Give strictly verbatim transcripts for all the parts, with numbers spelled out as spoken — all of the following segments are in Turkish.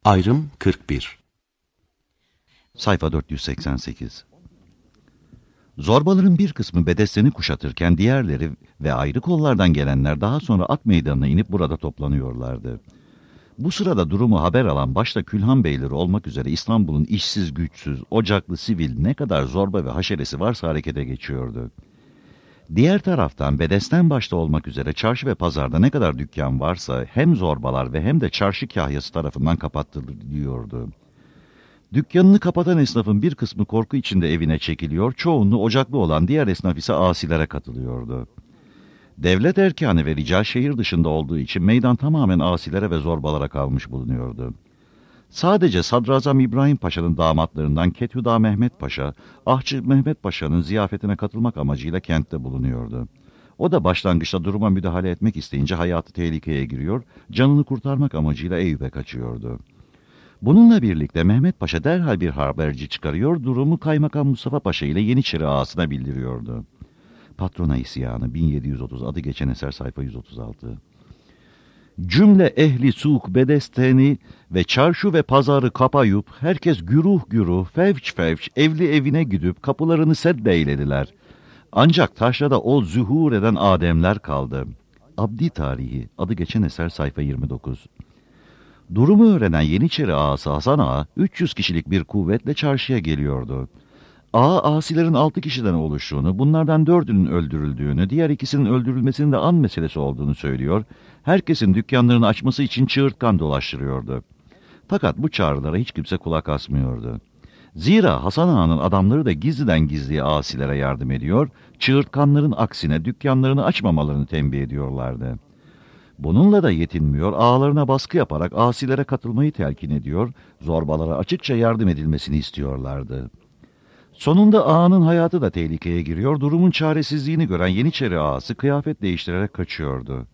Ayrım kırk bir. Sayfa dört yüz seksen sekiz. Zorbaların bir kısmı Bedesten'i kuşatırken diğerleri ve ayrı kollardan gelenler daha sonra Ak Meydanı'na inip burada toplanıyorlardı. Bu sırada durumu haber alan başta Külhan Beyleri olmak üzere İstanbul'un işsiz, güçsüz, ocaklı, sivil ne kadar zorba ve haşeresi varsa harekete geçiyordu. Diğer taraftan Bedesten başta olmak üzere çarşı ve pazarda ne kadar dükkan varsa hem zorbalar ve hem de çarşı kahyası tarafından kapattırılıyordu. Dükkanını kapatan esnafın bir kısmı korku içinde evine çekiliyor, çoğunluğu ocaklı olan diğer esnaf ise asilere katılıyordu. Devlet erkanı ve rical şehir dışında olduğu için meydan tamamen asilere ve zorbalara kalmış bulunuyordu. Sadece Sadrazam İbrahim Paşa'nın damatlarından Ketüda Mehmet Paşa, Ahçı Mehmet Paşa'nın ziyafetine katılmak amacıyla kentte bulunuyordu. O da başlangıçta duruma müdahale etmek isteyince hayatı tehlikeye giriyor, canını kurtarmak amacıyla Eyüp'e kaçıyordu. Bununla birlikte Mehmet Paşa derhal bir haberci çıkarıyor, durumu Kaymakam Mustafa Paşa ile Yeniçeri ağasına bildiriyordu. Patrona isyanı bin yedi yüz otuz adı geçen eser sayfa yüz otuz altı. Cümle ehli suk bedesteni ve çarşı ve pazarı kapayıp herkes güruh güruh fevç fevç evli evine gidip kapılarını seddeylediler. Ancak taşrada o zuhur eden ademler kaldı. Abdi Tarihi adı geçen eser sayfa yirmi dokuz. Durumu öğrenen Yeniçeri ağası Hasan Ağa üç yüz kişilik bir kuvvetle çarşıya geliyordu. Ağa asilerin altı kişiden oluştuğunu, bunlardan dördünün öldürüldüğünü, diğer ikisinin öldürülmesinin de an meselesi olduğunu söylüyor, herkesin dükkanlarını açması için çığırtkan dolaştırıyordu. Fakat bu çağrılara hiç kimse kulak asmıyordu. Zira Hasan Ağa'nın adamları da gizliden gizliye asilere yardım ediyor, çığırtkanların aksine dükkanlarını açmamalarını tembih ediyorlardı. Bununla da yetinmiyor, ağalarına baskı yaparak asilere katılmayı telkin ediyor, zorbalara açıkça yardım edilmesini istiyorlardı. Sonunda ağanın hayatı da tehlikeye giriyor, durumun çaresizliğini gören Yeniçeri ağası kıyafet değiştirerek kaçıyordu.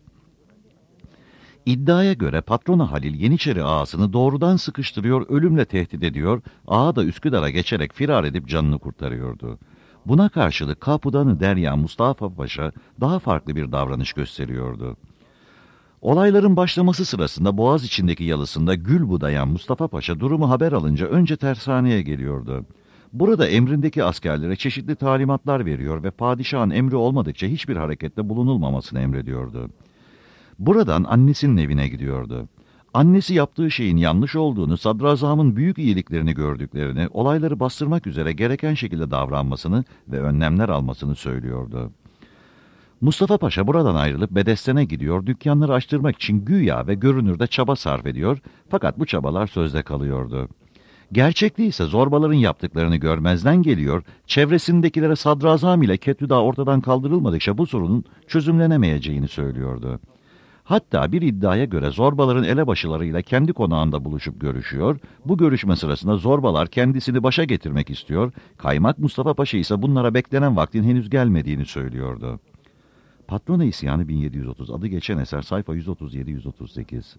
İddiaya göre patronu Halil Yeniçeri ağasını doğrudan sıkıştırıyor, ölümle tehdit ediyor, ağa da Üsküdar'a geçerek firar edip canını kurtarıyordu. Buna karşılık Kapıdanı Derya Mustafa Paşa daha farklı bir davranış gösteriyordu. Olayların başlaması sırasında Boğaz içindeki yalısında gül budayan Mustafa Paşa durumu haber alınca önce tersaneye geliyordu. Burada emrindeki askerlere çeşitli talimatlar veriyor ve padişahın emri olmadıkça hiçbir harekette bulunulmamasını emrediyordu. Buradan annesinin evine gidiyordu. Annesi yaptığı şeyin yanlış olduğunu, sadrazamın büyük iyiliklerini gördüklerini, olayları bastırmak üzere gereken şekilde davranmasını ve önlemler almasını söylüyordu. Mustafa Paşa buradan ayrılıp Bedesten'e gidiyor, dükkanları açtırmak için güya ve görünürde çaba sarf ediyor, fakat bu çabalar sözde kalıyordu. Gerçekte ise zorbaların yaptıklarını görmezden geliyor, çevresindekilere sadrazam ile Ketüda ortadan kaldırılmadıkça bu sorunun çözümlenemeyeceğini söylüyordu. Hatta bir iddiaya göre zorbaların elebaşılarıyla kendi konağında buluşup görüşüyor, bu görüşme sırasında zorbalar kendisini başa getirmek istiyor, Kaymak Mustafa Paşa ise bunlara beklenen vaktin henüz gelmediğini söylüyordu. Patrona isyanı bin yedi yüz otuz adı geçen eser sayfa yüz otuz yedi yüz otuz sekiz.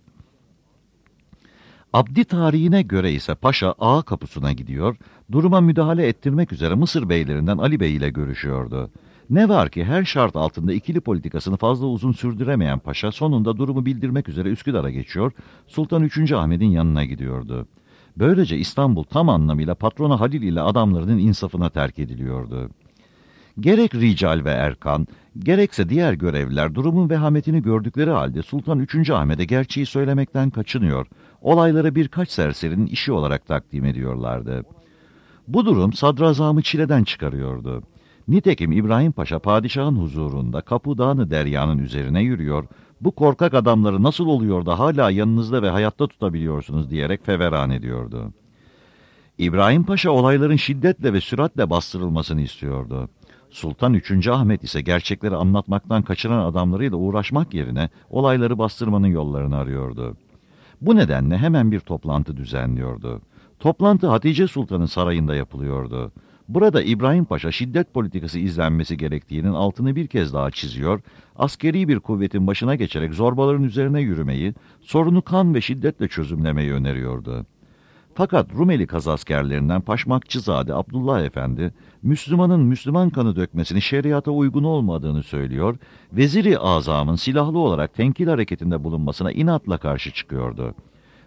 Abdi tarihine göre ise Paşa ağa kapısına gidiyor, duruma müdahale ettirmek üzere Mısır beylerinden Ali Bey ile görüşüyordu. Ne var ki her şart altında ikili politikasını fazla uzun sürdüremeyen Paşa sonunda durumu bildirmek üzere Üsküdar'a geçiyor, Sultan üçüncü Ahmet'in yanına gidiyordu. Böylece İstanbul tam anlamıyla patrona Halil ile adamlarının insafına terk ediliyordu. Gerek rical ve erkan, gerekse diğer görevliler durumun vehametini gördükleri halde Sultan üçüncü Ahmet'e gerçeği söylemekten kaçınıyor, olayları birkaç serserinin işi olarak takdim ediyorlardı. Bu durum sadrazamı çileden çıkarıyordu. Nitekim İbrahim Paşa padişahın huzurunda Kapıdağ Derya'nın üzerine yürüyor, bu korkak adamları nasıl oluyor da hala yanınızda ve hayatta tutabiliyorsunuz diyerek feveran ediyordu. İbrahim Paşa olayların şiddetle ve süratle bastırılmasını istiyordu. Sultan üçüncü Ahmet ise gerçekleri anlatmaktan kaçıran adamlarıyla uğraşmak yerine olayları bastırmanın yollarını arıyordu. Bu nedenle hemen bir toplantı düzenliyordu. Toplantı Hatice Sultan'ın sarayında yapılıyordu. Burada İbrahim Paşa şiddet politikası izlenmesi gerektiğinin altını bir kez daha çiziyor, askeri bir kuvvetin başına geçerek zorbaların üzerine yürümeyi, sorunu kan ve şiddetle çözümlemeyi öneriyordu. Fakat Rumeli kazaskerlerinden Paşmakçızade Abdullah Efendi, Müslümanın Müslüman kanı dökmesini şeriata uygun olmadığını söylüyor, Veziri Azam'ın silahlı olarak tenkil hareketinde bulunmasına inatla karşı çıkıyordu.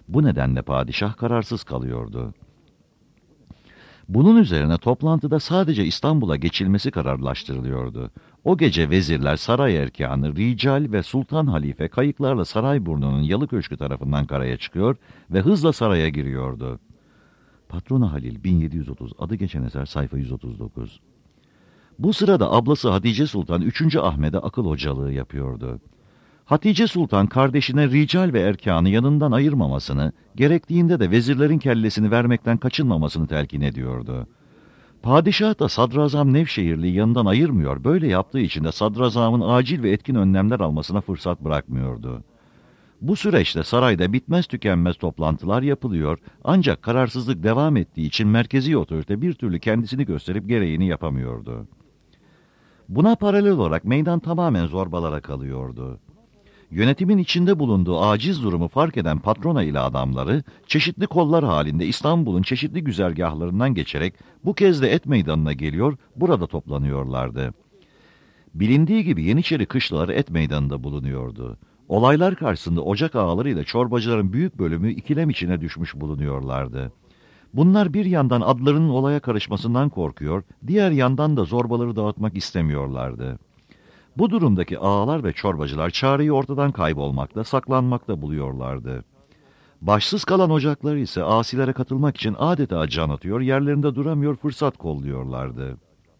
Bu nedenle padişah kararsız kalıyordu. Bunun üzerine toplantıda sadece İstanbul'a geçilmesi kararlaştırılıyordu. O gece vezirler, saray erkanı, rical ve sultan halife kayıklarla Sarayburnu'nun Yalı Köşkü tarafından karaya çıkıyor ve hızla saraya giriyordu. Patrona Halil bin yedi yüz otuz, adı geçen eser, sayfa yüz otuz dokuz. Bu sırada ablası Hatice Sultan üçüncü Ahmet'e akıl hocalığı yapıyordu. Hatice Sultan kardeşine rical ve erkanı yanından ayırmamasını, gerektiğinde de vezirlerin kellesini vermekten kaçınmamasını telkin ediyordu. Padişah da Sadrazam Nevşehirli'yi yanından ayırmıyor, böyle yaptığı için de Sadrazam'ın acil ve etkin önlemler almasına fırsat bırakmıyordu. Bu süreçte sarayda bitmez tükenmez toplantılar yapılıyor, ancak kararsızlık devam ettiği için merkezi otorite bir türlü kendisini gösterip gereğini yapamıyordu. Buna paralel olarak meydan tamamen zorbalara kalıyordu. Yönetimin içinde bulunduğu aciz durumu fark eden patrona ile adamları, çeşitli kollar halinde İstanbul'un çeşitli güzergahlarından geçerek bu kez de Et Meydanı'na geliyor, burada toplanıyorlardı. Bilindiği gibi Yeniçeri kışlaları Et Meydanı'nda bulunuyordu. Olaylar karşısında ocak ağalarıyla çorbacıların büyük bölümü ikilem içine düşmüş bulunuyorlardı. Bunlar bir yandan adlarının olaya karışmasından korkuyor, diğer yandan da zorbaları dağıtmak istemiyorlardı. Bu durumdaki ağalar ve çorbacılar çareyi ortadan kaybolmakta, saklanmakta buluyorlardı. Başsız kalan ocakları ise asilere katılmak için adeta can atıyor, yerlerinde duramıyor, fırsat kolluyorlardı.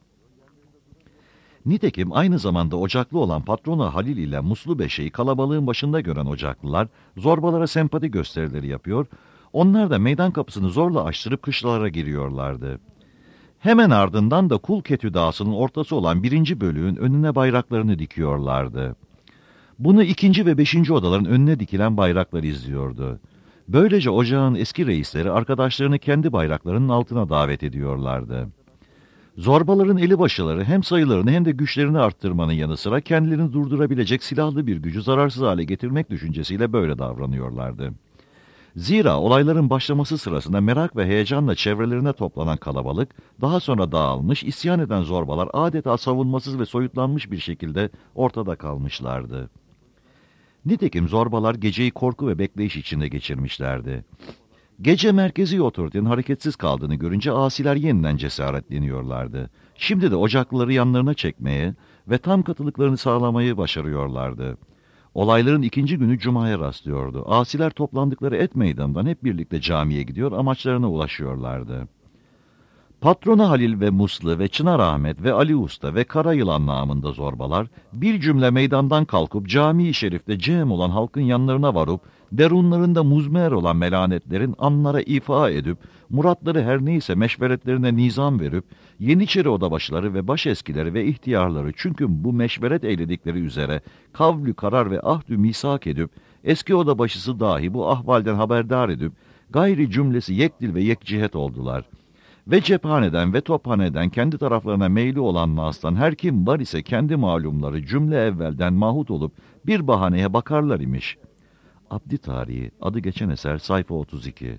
Nitekim aynı zamanda ocaklı olan patrona Halil ile Muslu Beşe'yi kalabalığın başında gören ocaklılar zorbalara sempati gösterileri yapıyor, onlar da meydan kapısını zorla açtırıp kışlalara giriyorlardı. Hemen ardından da Kulketü Dağı'nın ortası olan birinci bölüğün önüne bayraklarını dikiyorlardı. Bunu ikinci ve beşinci odaların önüne dikilen bayraklar izliyordu. Böylece ocağın eski reisleri arkadaşlarını kendi bayraklarının altına davet ediyorlardı. Zorbaların elebaşıları hem sayılarını hem de güçlerini arttırmanın yanı sıra kendilerini durdurabilecek silahlı bir gücü zararsız hale getirmek düşüncesiyle böyle davranıyorlardı. Zira olayların başlaması sırasında merak ve heyecanla çevrelerine toplanan kalabalık, daha sonra dağılmış, isyan eden zorbalar adeta savunmasız ve soyutlanmış bir şekilde ortada kalmışlardı. Nitekim zorbalar geceyi korku ve bekleyiş içinde geçirmişlerdi. Gece merkezi otoritenin hareketsiz kaldığını görünce asiler yeniden cesaretleniyorlardı. Şimdi de ocaklıları yanlarına çekmeye ve tam katılıklarını sağlamayı başarıyorlardı. Olayların ikinci günü Cuma'ya rastlıyordu. Asiler toplandıkları Et Meydanı'ndan hep birlikte camiye gidiyor, amaçlarına ulaşıyorlardı. Patrona Halil ve Muslu ve Çınar Ahmet ve Ali Usta ve Karayılan namında zorbalar bir cümle meydandan kalkıp cami-i şerifte cem olan halkın yanlarına varıp derunlarında muzmer olan melanetlerin anlara ifa edip muratları her neyse meşveretlerine nizam verip Yeniçeri odabaşıları ve başeskileri ve ihtiyarları çünkü bu meşveret eyledikleri üzere kavlü karar ve ahdü misak edip eski odabaşısı dahi bu ahvalden haberdar edip gayri cümlesi yekdil ve yekcihet oldular. Ve cephaneden ve tophaneden kendi taraflarına meyli olan nastan her kim var ise kendi malumları cümle evvelden mahut olup bir bahaneye bakarlar imiş. Abdi Tarihi, adı geçen eser, sayfa otuz iki.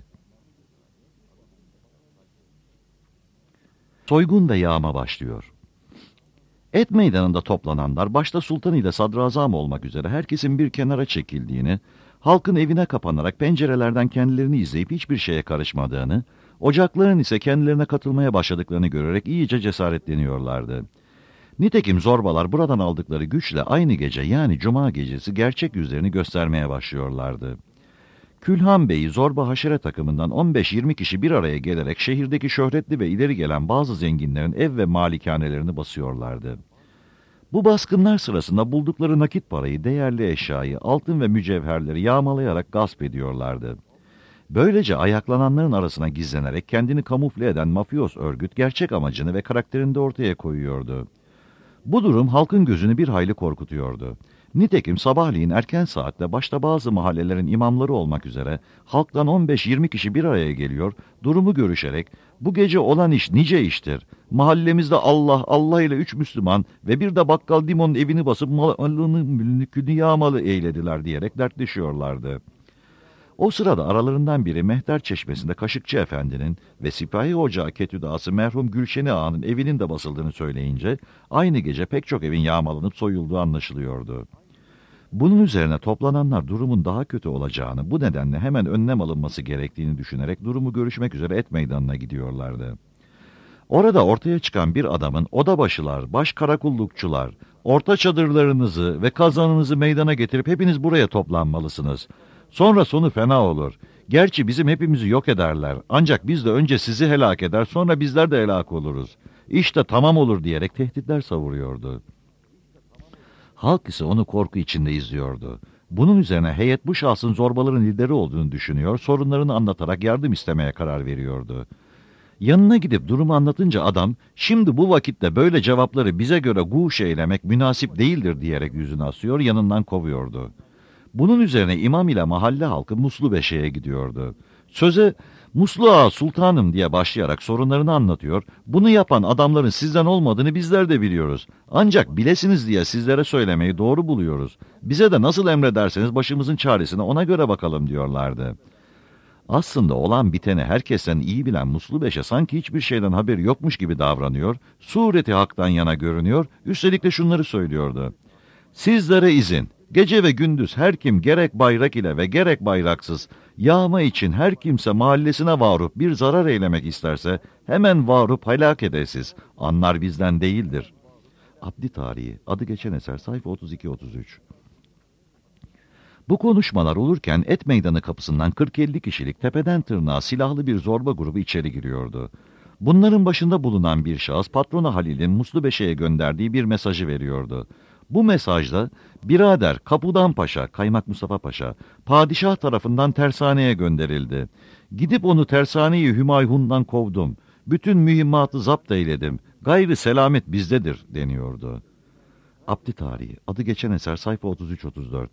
Soygun ve yağma başlıyor. Et Meydanı'nda toplananlar başta sultan ile sadrazam olmak üzere herkesin bir kenara çekildiğini, halkın evine kapanarak pencerelerden kendilerini izleyip hiçbir şeye karışmadığını, ocakların ise kendilerine katılmaya başladıklarını görerek iyice cesaretleniyorlardı. Nitekim zorbalar buradan aldıkları güçle aynı gece yani Cuma gecesi gerçek yüzlerini göstermeye başlıyorlardı. Külhan Bey'i zorba haşere takımından on beş yirmi kişi bir araya gelerek şehirdeki şöhretli ve ileri gelen bazı zenginlerin ev ve malikanelerini basıyorlardı. Bu baskınlar sırasında buldukları nakit parayı, değerli eşyayı, altın ve mücevherleri yağmalayarak gasp ediyorlardı. Böylece ayaklananların arasına gizlenerek kendini kamufle eden mafyos örgüt gerçek amacını ve karakterini de ortaya koyuyordu. Bu durum halkın gözünü bir hayli korkutuyordu. Nitekim sabahleyin erken saatte başta bazı mahallelerin imamları olmak üzere halktan on beş yirmi kişi bir araya geliyor, durumu görüşerek bu gece olan iş nice iştir. Mahallemizde Allah, Allah ile üç Müslüman ve bir de bakkal Dimon'un evini basıp malını mülkünü yağmalı eylediler diyerek dertleşiyorlardı. O sırada aralarından biri Mehter Çeşmesi'nde Kaşıkçı Efendi'nin ve Sipahi Ocağı Ketüdası merhum Gülşeni Ağa'nın evinin de basıldığını söyleyince aynı gece pek çok evin yağmalanıp soyulduğu anlaşılıyordu. Bunun üzerine toplananlar durumun daha kötü olacağını, bu nedenle hemen önlem alınması gerektiğini düşünerek durumu görüşmek üzere et meydanına gidiyorlardı. Orada ortaya çıkan bir adamın odabaşılar, baş karakullukçular, orta çadırlarınızı ve kazanınızı meydana getirip hepiniz buraya toplanmalısınız. Sonra sonu fena olur. Gerçi bizim hepimizi yok ederler. Ancak biz de önce sizi helak eder, sonra bizler de helak oluruz. İşte tamam olur diyerek tehditler savuruyordu. Halk ise onu korku içinde izliyordu. Bunun üzerine heyet bu şahsın zorbaların lideri olduğunu düşünüyor, sorunlarını anlatarak yardım istemeye karar veriyordu. Yanına gidip durumu anlatınca adam, şimdi bu vakitte böyle cevapları bize göre guş eylemek münasip değildir diyerek yüzünü asıyor, yanından kovuyordu. Bunun üzerine imam ile mahalle halkı Muslu Beşe'ye gidiyordu. Söze, Muslu Ağa sultanım diye başlayarak sorunlarını anlatıyor, bunu yapan adamların sizden olmadığını bizler de biliyoruz. Ancak bilesiniz diye sizlere söylemeyi doğru buluyoruz. Bize de nasıl emrederseniz başımızın çaresine ona göre bakalım diyorlardı. Aslında olan biteni herkesten iyi bilen Muslu Beşe sanki hiçbir şeyden haberi yokmuş gibi davranıyor, sureti haktan yana görünüyor, üstelik de şunları söylüyordu. Sizlere izin, gece ve gündüz her kim gerek bayrak ile ve gerek bayraksız, yağma için her kimse mahallesine varup bir zarar eylemek isterse, hemen varup helak edesiz, anlar bizden değildir. Abdi Tarihi, adı geçen eser, sayfa otuz iki otuz üç. Bu konuşmalar olurken et meydanı kapısından kırk elli kişilik tepeden tırnağa silahlı bir zorba grubu içeri giriyordu. Bunların başında bulunan bir şahıs patronu Halil'in Muslu Beşe'ye gönderdiği bir mesajı veriyordu. Bu mesajda birader Kapudan Paşa, Kaymak Mustafa Paşa, padişah tarafından tersaneye gönderildi. Gidip onu tersaneyi Hümayhun'dan kovdum. Bütün mühimmatı zapt eyledim. Gayrı selamet bizdedir deniyordu. Abdi Tarihi, adı geçen eser, sayfa otuz üç otuz dört.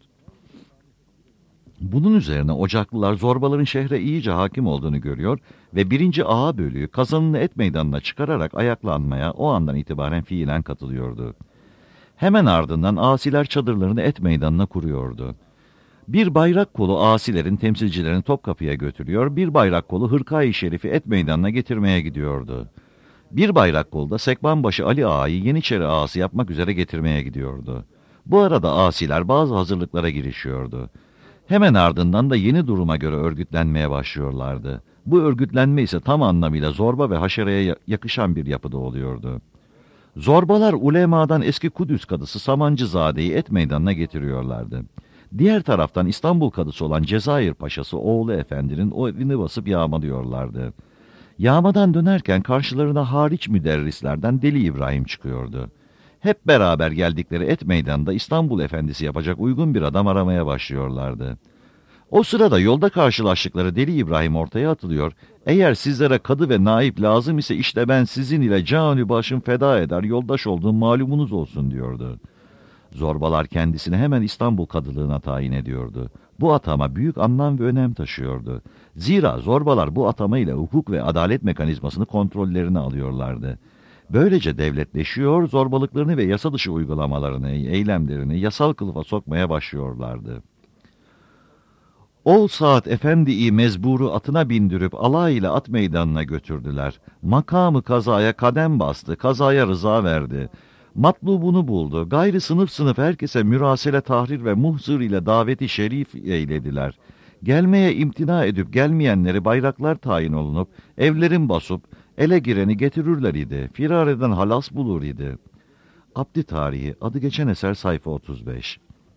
Bunun üzerine Ocaklılar zorbaların şehre iyice hakim olduğunu görüyor ve birinci ağa bölüğü kazanını et meydanına çıkararak ayaklanmaya o andan itibaren fiilen katılıyordu. Hemen ardından asiler çadırlarını et meydanına kuruyordu. Bir bayrak kolu asilerin temsilcilerini Topkapı'ya götürüyor, bir bayrak kolu Hırkayı Şerif'i et meydanına getirmeye gidiyordu. Bir bayrak kolu da Sekbanbaşı Ali Ağa'yı Yeniçeri ağası yapmak üzere getirmeye gidiyordu. Bu arada asiler bazı hazırlıklara girişiyordu. Hemen ardından da yeni duruma göre örgütlenmeye başlıyorlardı. Bu örgütlenme ise tam anlamıyla zorba ve haşereye yakışan bir yapıda oluyordu. Zorbalar ulemadan eski Kudüs kadısı Samancızade'yi et meydanına getiriyorlardı. Diğer taraftan İstanbul kadısı olan Cezayir Paşası oğlu efendinin o evini basıp yağmalıyorlardı. Yağmadan dönerken karşılarına hariç müderrislerden Deli İbrahim çıkıyordu. Hep beraber geldikleri et meydanında İstanbul efendisi yapacak uygun bir adam aramaya başlıyorlardı. O sırada yolda karşılaştıkları Deli İbrahim ortaya atılıyor, eğer sizlere kadı ve naip lazım ise işte ben sizin ile canı başım feda eder, yoldaş olduğum malumunuz olsun diyordu. Zorbalar kendisini hemen İstanbul kadılığına tayin ediyordu. Bu atama büyük anlam ve önem taşıyordu. Zira zorbalar bu atama ile hukuk ve adalet mekanizmasını kontrollerine alıyorlardı. Böylece devletleşiyor, zorbalıklarını ve yasa dışı uygulamalarını, eylemlerini yasal kılıfa sokmaya başlıyorlardı. Ol saat efendiyi mezburu atına bindirip alay ile at meydanına götürdüler. Makamı kazaya kadem bastı, kazaya rıza verdi. Matlubunu buldu. Gayri sınıf sınıf herkese mürasele tahrir ve muhzır ile daveti şerif eylediler. Gelmeye imtina edip gelmeyenleri bayraklar tayin olunup, evlerin basıp, ele gireni getirirler idi. Firar eden halas bulur idi. Abdi Tarihi, adı geçen eser, sayfa otuz beş.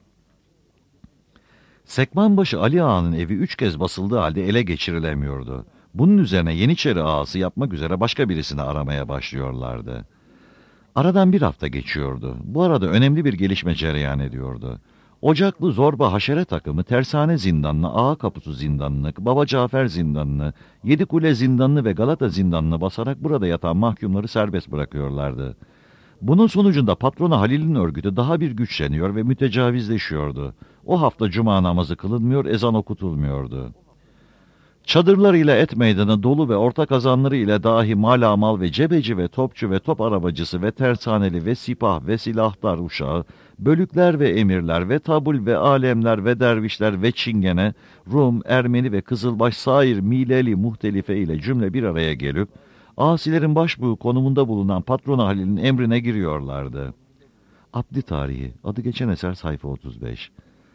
Sekbanbaşı Ali Ağa'nın evi üç kez basıldığı halde ele geçirilemiyordu. Bunun üzerine Yeniçeri ağası yapmak üzere başka birisini aramaya başlıyorlardı. Aradan bir hafta geçiyordu. Bu arada önemli bir gelişme cereyan ediyordu. Ocaklı zorba haşere takımı Tersane zindanını, Ağa Kapusu zindanını, Baba Cafer zindanını, Yedikule zindanını ve Galata zindanını basarak burada yatan mahkumları serbest bırakıyorlardı. Bunun sonucunda patronu Halil'in örgütü daha bir güçleniyor ve mütecavizleşiyordu. O hafta cuma namazı kılınmıyor, ezan okutulmuyordu. Çadırlar ile et meydanı dolu ve orta kazanları ile dahi malamal ve cebeci ve topçu ve top arabacısı ve tersaneli ve sipah ve silahtar uşağı, bölükler ve emirler ve tabul ve alemler ve dervişler ve çingene, Rum, Ermeni ve Kızılbaş sair mileli muhtelife ile cümle bir araya gelip, asilerin başbuğu konumunda bulunan patronu Halil'in emrine giriyorlardı. Abdi Tarihi, adı geçen eser, sayfa otuz beş.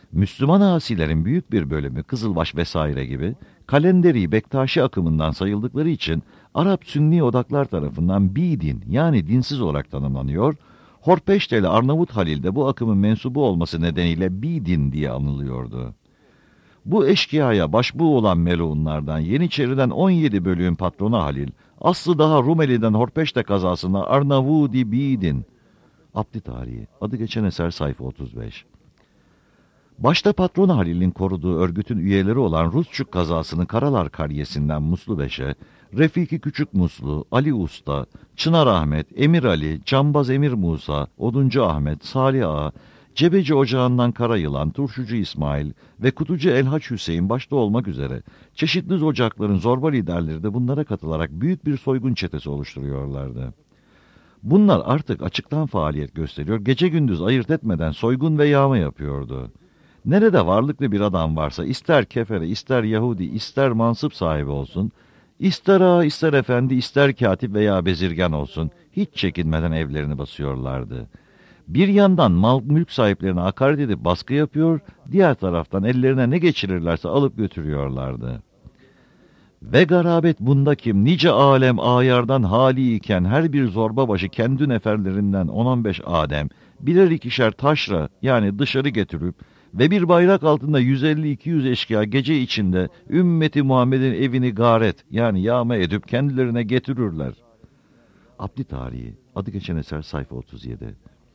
Müslüman asilerin büyük bir bölümü Kızılbaş vesaire gibi Kalenderi Bektaşi akımından sayıldıkları için Arap Sünni odaklar tarafından bidin yani dinsiz olarak tanımlanıyor, Horpeşteli Arnavut Halil de bu akımın mensubu olması nedeniyle bidin diye anılıyordu. Bu eşkıyaya başbuğ olan melunlardan Yeniçeri'den on yedi bölüğün patronu Halil, aslı daha Rumeli'den Horpeşte kazasında Arnavudi bidin. Abdi Tarihi, adı geçen eser sayfa otuz beş. Başta patron Halil'in koruduğu örgütün üyeleri olan Rusçuk kazasının Karalar Karyesi'nden Muslu Beş'e, Refiki Küçük Muslu, Ali Usta, Çınar Ahmet, Emir Ali, Cambaz Emir Musa, Oduncu Ahmet, Salih Ağa, Cebeci Ocağı'ndan Karayılan, Turşucu İsmail ve Kutucu Elhaç Hüseyin başta olmak üzere çeşitli ocakların zorba liderleri de bunlara katılarak büyük bir soygun çetesi oluşturuyorlardı. Bunlar artık açıktan faaliyet gösteriyor, gece gündüz ayırt etmeden soygun ve yağma yapıyordu. Nerede varlıklı bir adam varsa ister kefere, ister Yahudi, ister mansıp sahibi olsun, ister ağa, ister efendi, ister katip veya bezirgan olsun, hiç çekinmeden evlerini basıyorlardı. Bir yandan mal mülk sahiplerine hakaret edip baskı yapıyor, diğer taraftan ellerine ne geçirirlerse alıp götürüyorlardı. Ve garabet bunda kim nice alem ayardan hali iken her bir zorba başı kendi neferlerinden on on beş adem birer ikişer taşra yani dışarı getirip ve bir bayrak altında yüz elli iki yüz eşkıya gece içinde ümmeti Muhammed'in evini garet yani yağma edip kendilerine getirirler. Abdi Tarihi, adı geçen eser sayfa otuz yedi.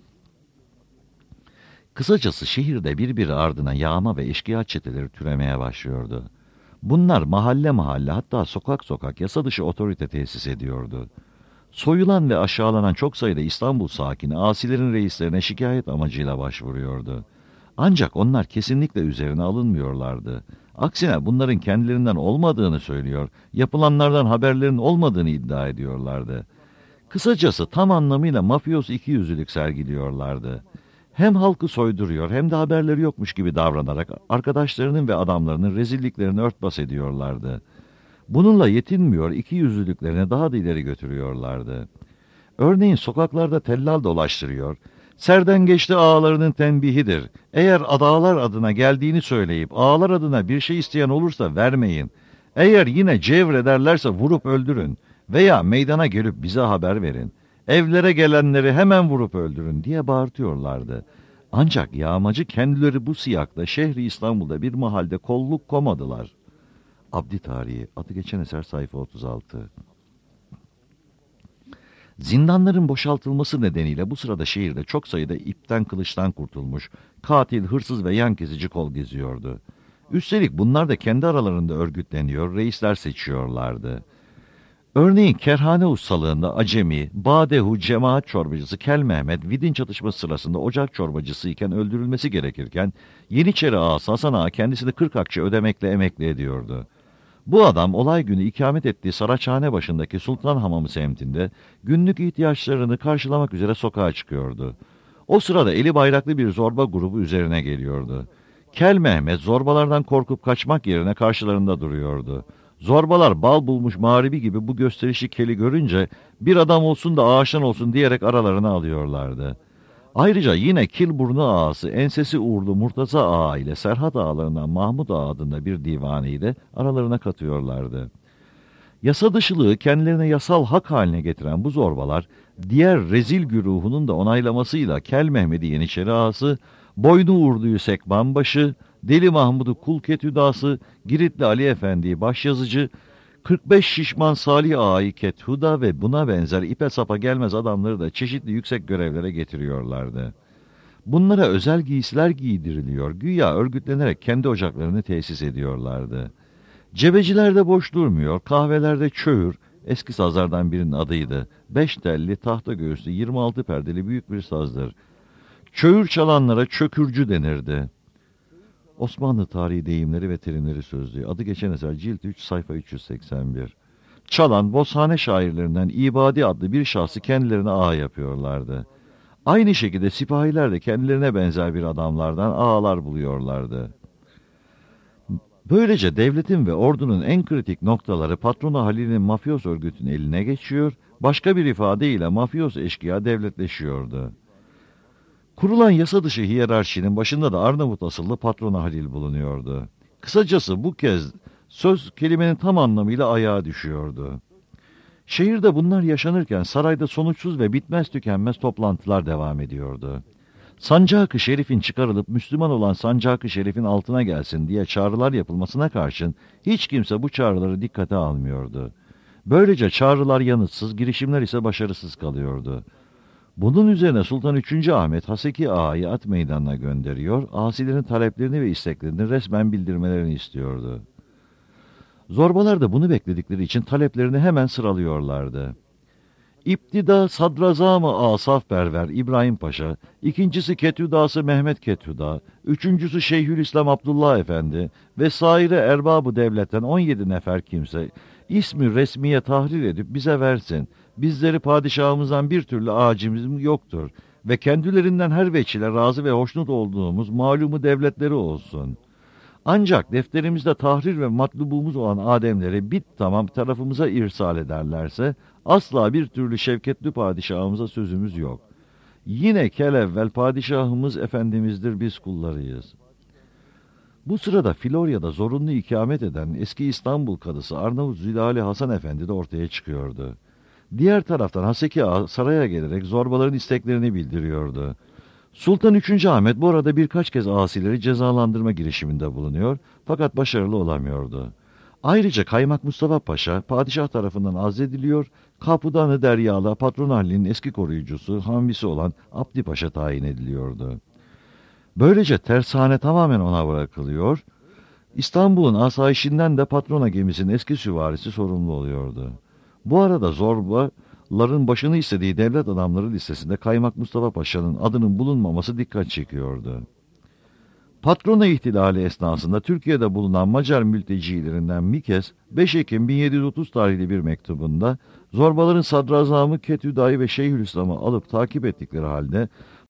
Kısacası şehirde birbiri ardına yağma ve eşkıya çeteleri türemeye başlıyordu. Bunlar mahalle mahalle hatta sokak sokak yasa dışı otorite tesis ediyordu. Soyulan ve aşağılanan çok sayıda İstanbul sakini asilerin reislerine şikayet amacıyla başvuruyordu. Ancak onlar kesinlikle üzerine alınmıyorlardı. Aksine bunların kendilerinden olmadığını söylüyor, yapılanlardan haberlerin olmadığını iddia ediyorlardı. Kısacası tam anlamıyla mafyos ikiyüzlülük sergiliyorlardı. Hem halkı soyduruyor hem de haberleri yokmuş gibi davranarak arkadaşlarının ve adamlarının rezilliklerini örtbas ediyorlardı. Bununla yetinmiyor, ikiyüzlülüklerini daha da ileri götürüyorlardı. Örneğin sokaklarda tellal dolaştırıyor, serden geçti ağalarının tembihidir. Eğer adağlar adına geldiğini söyleyip ağalar adına bir şey isteyen olursa vermeyin. Eğer yine cevrederlerse vurup öldürün veya meydana gelip bize haber verin. Evlere gelenleri hemen vurup öldürün diye bağırtıyorlardı. Ancak yağmacı kendileri bu siyakta şehri İstanbul'da bir mahalde kolluk komadılar. Abdi Tarihi, adı geçen eser sayfa otuz altı. Zindanların boşaltılması nedeniyle bu sırada şehirde çok sayıda ipten kılıçtan kurtulmuş, katil, hırsız ve yan kesici kol geziyordu. Üstelik bunlar da kendi aralarında örgütleniyor, reisler seçiyorlardı. Örneğin kerhane ustalığında acemi, Badehu cemaat çorbacısı Kel Mehmet, Vidin çatışması sırasında ocak çorbacısı iken öldürülmesi gerekirken, Yeniçeri ağası Hasan Ağa kendisini kırk akçe ödemekle emekli ediyordu. Bu adam olay günü ikamet ettiği Saraçhane başındaki Sultan Hamamı semtinde günlük ihtiyaçlarını karşılamak üzere sokağa çıkıyordu. O sırada eli bayraklı bir zorba grubu üzerine geliyordu. Kel Mehmet zorbalardan korkup kaçmak yerine karşılarında duruyordu. Zorbalar bal bulmuş mağribi gibi bu gösterişi Kel'i görünce bir adam olsun da ağaçtan olsun diyerek aralarına alıyorlardı. Ayrıca yine Kilburnu ağası ensesi uğurlu Murtaza ağa ile Serhat ağalarından Mahmud ağa adında bir divaneyi de aralarına katıyorlardı. Yasa dışılığı kendilerine yasal hak haline getiren bu zorbalar, diğer rezil güruhunun da onaylamasıyla Kel Mehmet'i Yeniçeri ağası, Boynu Urdu'yu Sekbanbaşı, Deli Mahmud'u Kulket Hüdası, Giritli Ali Efendi'yi başyazıcı, kırk beş şişman Salih Ağa'yı Kethuda ve buna benzer ipe sapa gelmez adamları da çeşitli yüksek görevlere getiriyorlardı. Bunlara özel giysiler giydiriliyor, güya örgütlenerek kendi ocaklarını tesis ediyorlardı. Cebeciler de boş durmuyor, kahvelerde çöğür, eski sazlardan birinin adıydı. Beş telli, tahta göğüslü, yirmi altı perdeli büyük bir sazdır. Çöğür çalanlara çökürcü denirdi. Osmanlı Tarihi Deyimleri ve Terimleri Sözlüğü, adı geçen eser cilt üç sayfa üç yüz seksen bir. Çalan, bozhane şairlerinden İbadi adlı bir şahsı kendilerine ağa yapıyorlardı. Aynı şekilde sipahiler de kendilerine benzer bir adamlardan ağalar buluyorlardı. Böylece devletin ve ordunun en kritik noktaları patronu Halil'in mafyos örgütünün eline geçiyor, başka bir ifadeyle mafyos eşkıya devletleşiyordu. Kurulan yasa dışı hiyerarşinin başında da Arnavut asıllı patrona Halil bulunuyordu. Kısacası bu kez söz kelimenin tam anlamıyla ayağa düşüyordu. Şehirde bunlar yaşanırken sarayda sonuçsuz ve bitmez tükenmez toplantılar devam ediyordu. Sancak-ı Şerif'in çıkarılıp Müslüman olan Sancak-ı Şerif'in altına gelsin diye çağrılar yapılmasına karşın hiç kimse bu çağrıları dikkate almıyordu. Böylece çağrılar yanıtsız, girişimler ise başarısız kalıyordu. Bunun üzerine Sultan üçüncü. Ahmet Haseki Ağa'yı at meydanına gönderiyor, asilerin taleplerini ve isteklerini resmen bildirmelerini istiyordu. Zorbalar da bunu bekledikleri için taleplerini hemen sıralıyorlardı. İptida Sadrazam-ı Asaf Perver İbrahim Paşa, ikincisi Ketüdası Mehmet Ketüda, üçüncüsü Şeyhülislam Abdullah Efendi vesaire erbabı devletten on yedi nefer kimse ismi resmiye tahrir edip bize versin. Bizleri padişahımızdan bir türlü acimizim yoktur ve kendilerinden her veçile razı ve hoşnut olduğumuz malumu devletleri olsun. Ancak defterimizde tahrir ve matlubumuz olan ademleri bit tamam tarafımıza irsal ederlerse asla bir türlü şevketli padişahımıza sözümüz yok. Yine kelevvel padişahımız efendimizdir, biz kullarıyız. Bu sırada Florya'da zorunlu ikamet eden eski İstanbul kadısı Arnavut Zülali Hasan Efendi de ortaya çıkıyordu. Diğer taraftan Haseki Ağa saraya gelerek zorbaların isteklerini bildiriyordu. Sultan üçüncü. Ahmet bu arada birkaç kez asileri cezalandırma girişiminde bulunuyor fakat başarılı olamıyordu. Ayrıca Kaymak Mustafa Paşa padişah tarafından azlediliyor, Kapudanı Deryalı patron Ali'nin eski koruyucusu, hamvisi olan Abdi Paşa tayin ediliyordu. Böylece tersane tamamen ona bırakılıyor, İstanbul'un asayişinden de patrona gemisinin eski süvarisi sorumlu oluyordu. Bu arada zorbaların başını istediği devlet adamları listesinde Kaymak Mustafa Paşa'nın adının bulunmaması dikkat çekiyordu. Patrona ihtilali esnasında Türkiye'de bulunan Macar mültecilerinden Mikes, beş Ekim bin yedi yüz otuz tarihli bir mektubunda zorbaların sadrazamı Ketüda'yı ve Şeyhülislam'ı alıp takip ettikleri halde